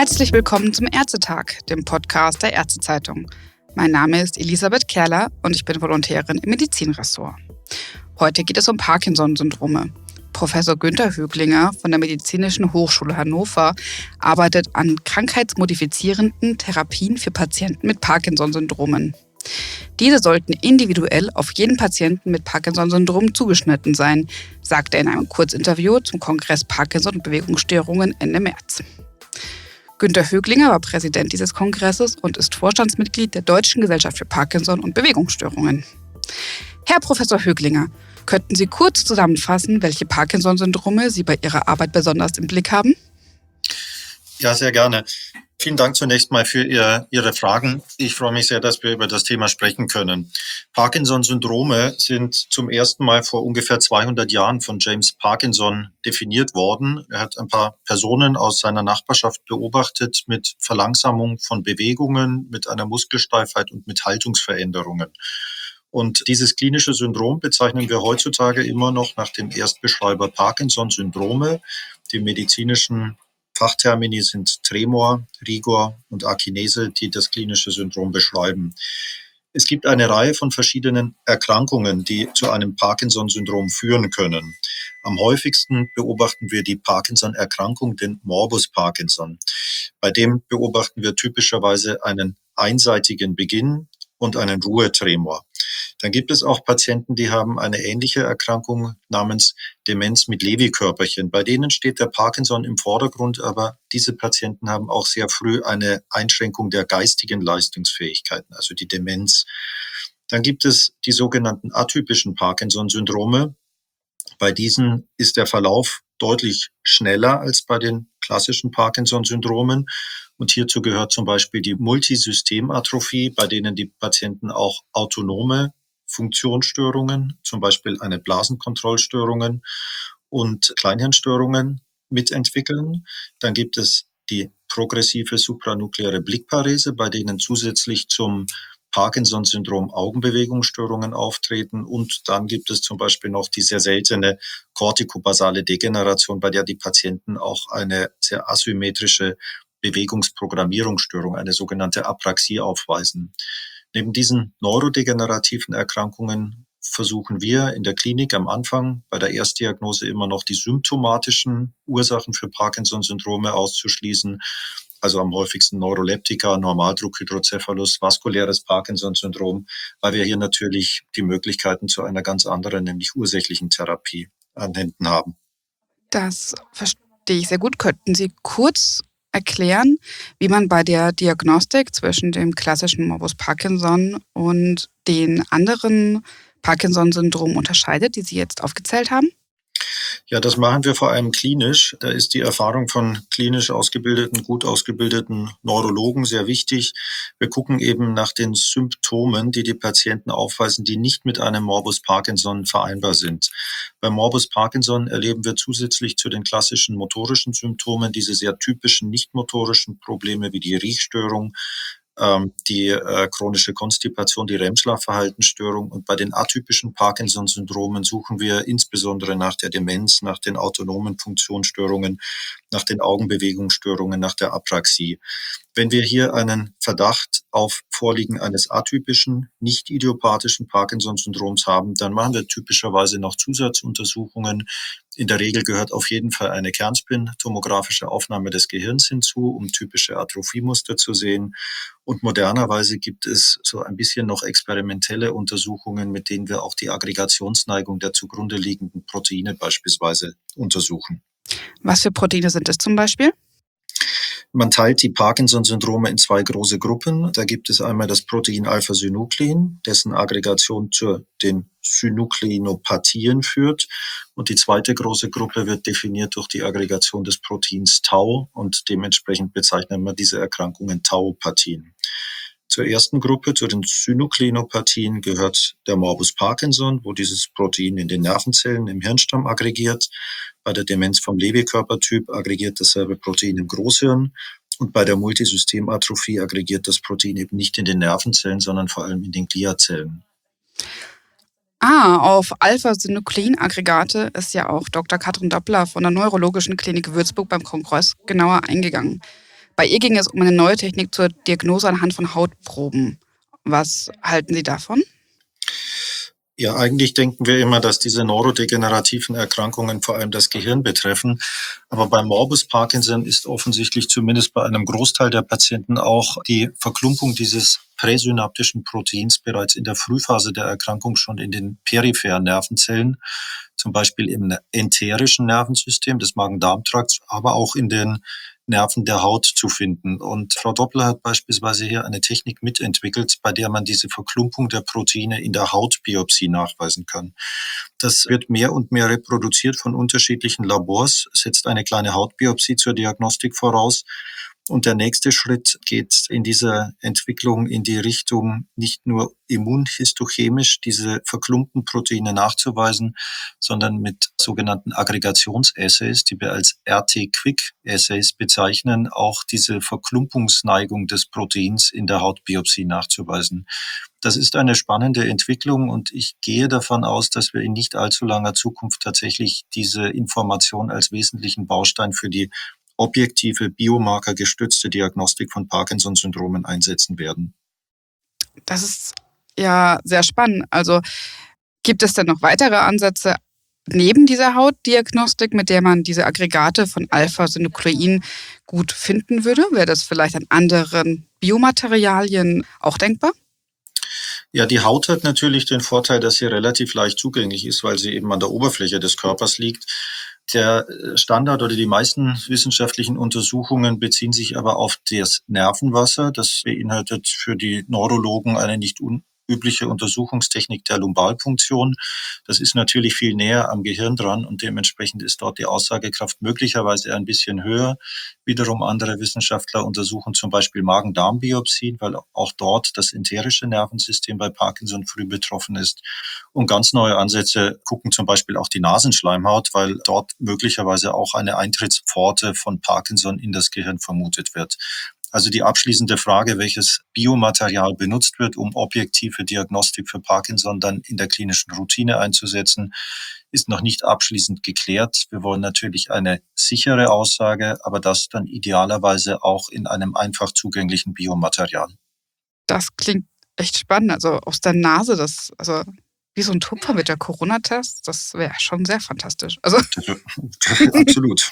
Herzlich willkommen zum Ärztetag, dem Podcast der Ärztezeitung. Mein Name ist Elisabeth Kerler und ich bin Volontärin im Medizinressort. Heute geht es um Parkinson-Syndrome. Professor Günther Höglinger von der Medizinischen Hochschule Hannover arbeitet an krankheitsmodifizierenden Therapien für Patienten mit Parkinson-Syndromen. Diese sollten individuell auf jeden Patienten mit Parkinson-Syndrom zugeschnitten sein, sagte er in einem Kurzinterview zum Kongress Parkinson und Bewegungsstörungen Ende März. Günther Höglinger war Präsident dieses Kongresses und ist Vorstandsmitglied der Deutschen Gesellschaft für Parkinson und Bewegungsstörungen. Herr Professor Höglinger, könnten Sie kurz zusammenfassen, welche Parkinson-Syndrome Sie bei Ihrer Arbeit besonders im Blick haben? Ja, sehr gerne. Vielen Dank zunächst mal für Ihre Fragen. Ich freue mich sehr, dass wir über das Thema sprechen können. Parkinson-Syndrome sind zum ersten Mal vor ungefähr 200 Jahren von James Parkinson definiert worden. Er hat ein paar Personen aus seiner Nachbarschaft beobachtet mit Verlangsamung von Bewegungen, mit einer Muskelsteifheit und mit Haltungsveränderungen. Und dieses klinische Syndrom bezeichnen wir heutzutage immer noch nach dem Erstbeschreiber Parkinson-Syndrome. Die medizinischen Fachtermini sind Tremor, Rigor und Akinese, die das klinische Syndrom beschreiben. Es gibt eine Reihe von verschiedenen Erkrankungen, die zu einem Parkinson-Syndrom führen können. Am häufigsten beobachten wir die Parkinson-Erkrankung, den Morbus Parkinson. Bei dem beobachten wir typischerweise einen einseitigen Beginn und einen Ruhetremor. Dann gibt es auch Patienten, die haben eine ähnliche Erkrankung namens Demenz mit Lewy-Körperchen. Bei denen steht der Parkinson im Vordergrund, aber diese Patienten haben auch sehr früh eine Einschränkung der geistigen Leistungsfähigkeiten, also die Demenz. Dann gibt es die sogenannten atypischen Parkinson-Syndrome. Bei diesen ist der Verlauf deutlich schneller als bei den klassischen Parkinson-Syndromen. Und hierzu gehört zum Beispiel die Multisystematrophie, bei denen die Patienten auch autonome Funktionsstörungen, zum Beispiel eine Blasenkontrollstörungen und Kleinhirnstörungen mitentwickeln. Dann gibt es die progressive supranukleare Blickparese, bei denen zusätzlich zum Parkinson-Syndrom Augenbewegungsstörungen auftreten. Und dann gibt es zum Beispiel noch die sehr seltene kortikobasale Degeneration, bei der die Patienten auch eine sehr asymmetrische Bewegungsprogrammierungsstörung, eine sogenannte Apraxie aufweisen. Neben diesen neurodegenerativen Erkrankungen versuchen wir in der Klinik am Anfang bei der Erstdiagnose immer noch die symptomatischen Ursachen für Parkinson-Syndrome auszuschließen. Also am häufigsten Neuroleptika, Normaldruckhydrocephalus, vaskuläres Parkinson-Syndrom, weil wir hier natürlich die Möglichkeiten zu einer ganz anderen, nämlich ursächlichen Therapie an Händen haben. Das verstehe ich sehr gut. Könnten Sie kurz erklären, wie man bei der Diagnostik zwischen dem klassischen Morbus Parkinson und den anderen Parkinson-Syndromen unterscheidet, die Sie jetzt aufgezählt haben? Ja, das machen wir vor allem klinisch. Da ist die Erfahrung von klinisch ausgebildeten, gut ausgebildeten Neurologen sehr wichtig. Wir gucken eben nach den Symptomen, die die Patienten aufweisen, die nicht mit einem Morbus Parkinson vereinbar sind. Beim Morbus Parkinson erleben wir zusätzlich zu den klassischen motorischen Symptomen diese sehr typischen nicht-motorischen Probleme wie die Riechstörung, die chronische Konstipation, die REM-Schlafverhaltensstörung. Und bei den atypischen Parkinson-Syndromen suchen wir insbesondere nach der Demenz, nach den autonomen Funktionsstörungen, nach den Augenbewegungsstörungen, nach der Apraxie. Wenn wir hier einen Verdacht auf Vorliegen eines atypischen, nicht idiopathischen Parkinson-Syndroms haben, dann machen wir typischerweise noch Zusatzuntersuchungen. In der Regel gehört auf jeden Fall eine Kernspin-tomografische Aufnahme des Gehirns hinzu, um typische Atrophiemuster zu sehen. Und modernerweise gibt es so ein bisschen noch experimentelle Untersuchungen, mit denen wir auch die Aggregationsneigung der zugrunde liegenden Proteine beispielsweise untersuchen. Was für Proteine sind es zum Beispiel? Man teilt die Parkinson-Syndrome in zwei große Gruppen. Da gibt es einmal das Protein Alpha-Synuklein, dessen Aggregation zu den Synukleinopatien führt. Und die zweite große Gruppe wird definiert durch die Aggregation des Proteins Tau und dementsprechend bezeichnet man diese Erkrankungen Tauopathien. Zur ersten Gruppe, zu den Synukleinopatien, gehört der Morbus Parkinson, wo dieses Protein in den Nervenzellen im Hirnstamm aggregiert. Bei der Demenz vom Lewy-Körpertyp aggregiert dasselbe Protein im Großhirn. Und bei der Multisystematrophie aggregiert das Protein eben nicht in den Nervenzellen, sondern vor allem in den Gliazellen. Auf Alpha-Synuklein-Aggregate ist ja auch Dr. Katrin Doppler von der Neurologischen Klinik Würzburg beim Kongress genauer eingegangen. Bei ihr ging es um eine neue Technik zur Diagnose anhand von Hautproben. Was halten Sie davon? Ja, eigentlich denken wir immer, dass diese neurodegenerativen Erkrankungen vor allem das Gehirn betreffen. Aber bei Morbus Parkinson ist offensichtlich zumindest bei einem Großteil der Patienten auch die Verklumpung dieses präsynaptischen Proteins bereits in der Frühphase der Erkrankung schon in den peripheren Nervenzellen, zum Beispiel im enterischen Nervensystem des Magen-Darm-Trakts, aber auch in den Nerven der Haut zu finden. Und Frau Doppler hat beispielsweise hier eine Technik mitentwickelt, bei der man diese Verklumpung der Proteine in der Hautbiopsie nachweisen kann. Das wird mehr und mehr reproduziert von unterschiedlichen Labors, setzt eine kleine Hautbiopsie zur Diagnostik voraus. Und der nächste Schritt geht in dieser Entwicklung in die Richtung, nicht nur immunhistochemisch diese verklumpten Proteine nachzuweisen, sondern mit sogenannten Aggregationsassays, die wir als RT-Quick-Assays bezeichnen, auch diese Verklumpungsneigung des Proteins in der Hautbiopsie nachzuweisen. Das ist eine spannende Entwicklung und ich gehe davon aus, dass wir in nicht allzu langer Zukunft tatsächlich diese Information als wesentlichen Baustein für die objektive, biomarkergestützte Diagnostik von Parkinson-Syndromen einsetzen werden. Das ist ja sehr spannend. Also gibt es denn noch weitere Ansätze neben dieser Hautdiagnostik, mit der man diese Aggregate von Alpha-Synuklein gut finden würde? Wäre das vielleicht an anderen Biomaterialien auch denkbar? Ja, die Haut hat natürlich den Vorteil, dass sie relativ leicht zugänglich ist, weil sie eben an der Oberfläche des Körpers liegt. Der Standard oder die meisten wissenschaftlichen Untersuchungen beziehen sich aber auf das Nervenwasser. Das beinhaltet für die Neurologen eine nicht unübliche Untersuchungstechnik der Lumbalpunktion. Das ist natürlich viel näher am Gehirn dran und dementsprechend ist dort die Aussagekraft möglicherweise ein bisschen höher. Wiederum andere Wissenschaftler untersuchen zum Beispiel Magen-Darm-Biopsien, weil auch dort das enterische Nervensystem bei Parkinson früh betroffen ist. Und ganz neue Ansätze gucken zum Beispiel auch die Nasenschleimhaut, weil dort möglicherweise auch eine Eintrittspforte von Parkinson in das Gehirn vermutet wird. Also die abschließende Frage, welches Biomaterial benutzt wird, um objektive Diagnostik für Parkinson dann in der klinischen Routine einzusetzen, ist noch nicht abschließend geklärt. Wir wollen natürlich eine sichere Aussage, aber das dann idealerweise auch in einem einfach zugänglichen Biomaterial. Das klingt echt spannend. Also aus der Nase, also wie so ein Tupfer mit der Corona-Test, das wäre schon sehr fantastisch. Also Absolut.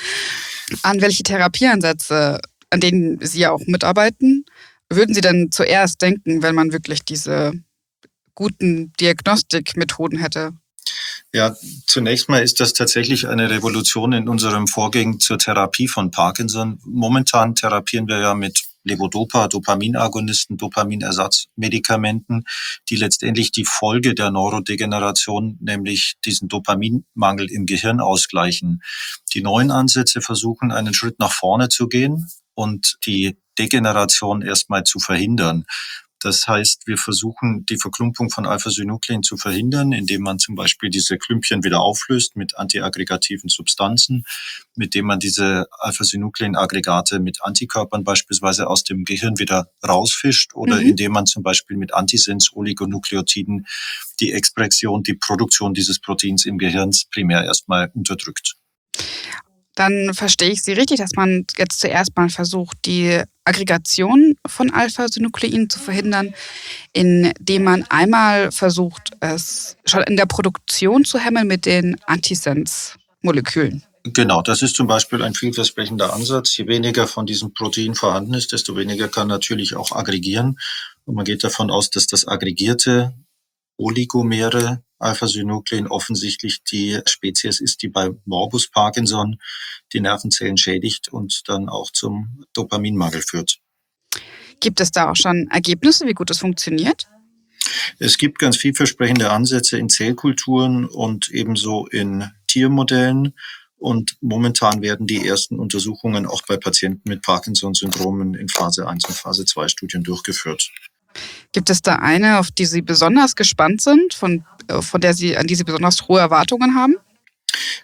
an welche Therapieansätze, an denen Sie ja auch mitarbeiten, würden Sie denn zuerst denken, wenn man wirklich diese guten Diagnostikmethoden hätte? Ja, zunächst mal ist das tatsächlich eine Revolution in unserem Vorgehen zur Therapie von Parkinson. Momentan therapieren wir ja mit Levodopa, Dopaminagonisten, Dopaminersatzmedikamenten, die letztendlich die Folge der Neurodegeneration, nämlich diesen Dopaminmangel im Gehirn ausgleichen. Die neuen Ansätze versuchen, einen Schritt nach vorne zu gehen und die Degeneration erstmal zu verhindern. Das heißt, wir versuchen, die Verklumpung von Alpha-Synuklein zu verhindern, indem man zum Beispiel diese Klümpchen wieder auflöst mit antiaggregativen Substanzen, mit dem man diese Alpha-Synuklein-Aggregate mit Antikörpern beispielsweise aus dem Gehirn wieder rausfischt oder indem man zum Beispiel mit Antisens-Oligonukleotiden die Expression, die Produktion dieses Proteins im Gehirn primär erstmal unterdrückt. Dann verstehe ich Sie richtig, dass man jetzt zuerst mal versucht, die Aggregation von Alpha-Synuklein zu verhindern, indem man einmal versucht, es schon in der Produktion zu hemmen mit den Antisens-Molekülen. Genau, das ist zum Beispiel ein vielversprechender Ansatz. Je weniger von diesem Protein vorhanden ist, desto weniger kann natürlich auch aggregieren. Und man geht davon aus, dass das aggregierte Oligomere Alpha-Synuklein offensichtlich die Spezies ist, die bei Morbus Parkinson die Nervenzellen schädigt und dann auch zum Dopaminmangel führt. Gibt es da auch schon Ergebnisse, wie gut das funktioniert? Es gibt ganz vielversprechende Ansätze in Zellkulturen und ebenso in Tiermodellen. Und momentan werden die ersten Untersuchungen auch bei Patienten mit Parkinson-Syndromen in Phase 1 und Phase 2 Studien durchgeführt. Gibt es da eine, auf die Sie besonders gespannt sind, an die Sie besonders hohe Erwartungen haben?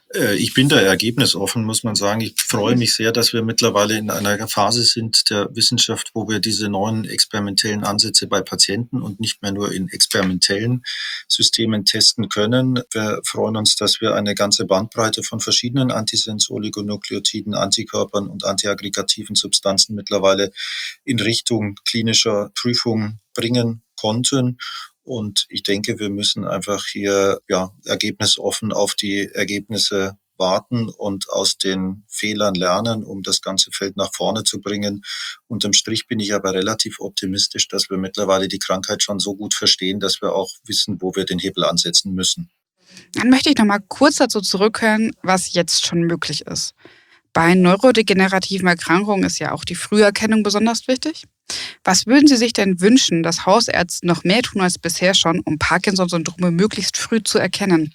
Ich bin da ergebnisoffen, muss man sagen. Ich freue mich sehr, dass wir mittlerweile in einer Phase sind der Wissenschaft, wo wir diese neuen experimentellen Ansätze bei Patienten und nicht mehr nur in experimentellen Systemen testen können. Wir freuen uns, dass wir eine ganze Bandbreite von verschiedenen Antisens-Oligonukleotiden, Antikörpern und antiaggregativen Substanzen mittlerweile in Richtung klinischer Prüfung bringen konnten. Und ich denke, wir müssen einfach hier ergebnisoffen auf die Ergebnisse warten und aus den Fehlern lernen, um das ganze Feld nach vorne zu bringen. Unterm Strich bin ich aber relativ optimistisch, dass wir mittlerweile die Krankheit schon so gut verstehen, dass wir auch wissen, wo wir den Hebel ansetzen müssen. Dann möchte ich noch mal kurz dazu zurückhören, was jetzt schon möglich ist. Bei neurodegenerativen Erkrankungen ist ja auch die Früherkennung besonders wichtig. Was würden Sie sich denn wünschen, dass Hausärzte noch mehr tun als bisher schon, um Parkinson-Syndrome möglichst früh zu erkennen?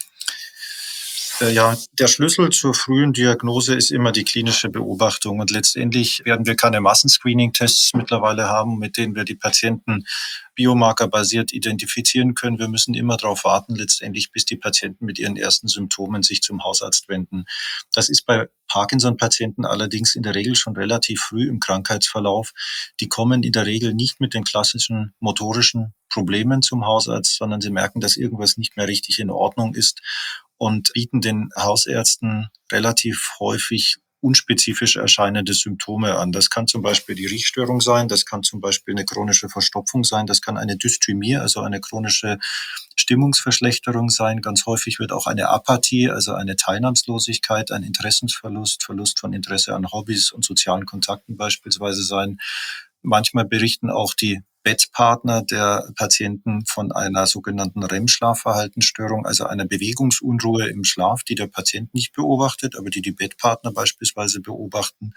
Der Schlüssel zur frühen Diagnose ist immer die klinische Beobachtung. Und letztendlich werden wir keine Massenscreening-Tests mittlerweile haben, mit denen wir die Patienten biomarkerbasiert identifizieren können. Wir müssen immer darauf warten, letztendlich, bis die Patienten mit ihren ersten Symptomen sich zum Hausarzt wenden. Das ist bei Parkinson-Patienten allerdings in der Regel schon relativ früh im Krankheitsverlauf. Die kommen in der Regel nicht mit den klassischen motorischen Problemen zum Hausarzt, sondern sie merken, dass irgendwas nicht mehr richtig in Ordnung ist und bieten den Hausärzten relativ häufig unspezifisch erscheinende Symptome an. Das kann zum Beispiel die Riechstörung sein, das kann zum Beispiel eine chronische Verstopfung sein, das kann eine Dysthymie, also eine chronische Stimmungsverschlechterung sein. Ganz häufig wird auch eine Apathie, also eine Teilnahmslosigkeit, ein Interessensverlust, Verlust von Interesse an Hobbys und sozialen Kontakten beispielsweise sein. Manchmal berichten auch die Bettpartner der Patienten von einer sogenannten REM-Schlafverhaltensstörung, also einer Bewegungsunruhe im Schlaf, die der Patient nicht beobachtet, aber die Bettpartner beispielsweise beobachten.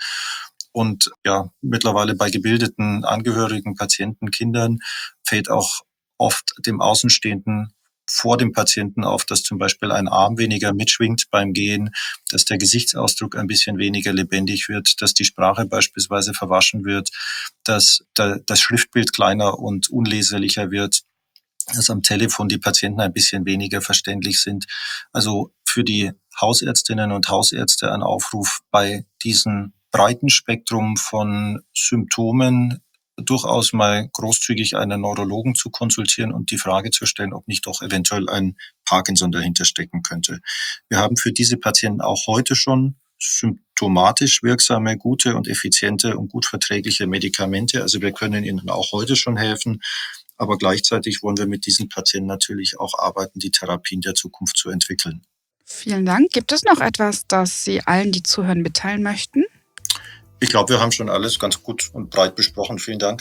Und mittlerweile bei gebildeten Angehörigen, Patienten, Kindern fällt auch oft dem Außenstehenden vor dem Patienten auf, dass zum Beispiel ein Arm weniger mitschwingt beim Gehen, dass der Gesichtsausdruck ein bisschen weniger lebendig wird, dass die Sprache beispielsweise verwaschen wird, dass das Schriftbild kleiner und unleserlicher wird, dass am Telefon die Patienten ein bisschen weniger verständlich sind. Also für die Hausärztinnen und Hausärzte ein Aufruf, bei diesem breiten Spektrum von Symptomen durchaus mal großzügig einen Neurologen zu konsultieren und die Frage zu stellen, ob nicht doch eventuell ein Parkinson dahinter stecken könnte. Wir haben für diese Patienten auch heute schon symptomatisch wirksame, gute und effiziente und gut verträgliche Medikamente. Also wir können ihnen auch heute schon helfen. Aber gleichzeitig wollen wir mit diesen Patienten natürlich auch arbeiten, die Therapien der Zukunft zu entwickeln. Vielen Dank. Gibt es noch etwas, das Sie allen, die zuhören, mitteilen möchten? Ich glaube, wir haben schon alles ganz gut und breit besprochen. Vielen Dank.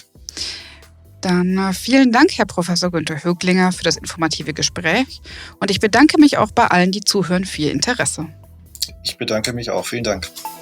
Dann vielen Dank, Herr Professor Günther Höglinger, für das informative Gespräch. Und ich bedanke mich auch bei allen, die zuhören, für Ihr Interesse. Ich bedanke mich auch. Vielen Dank.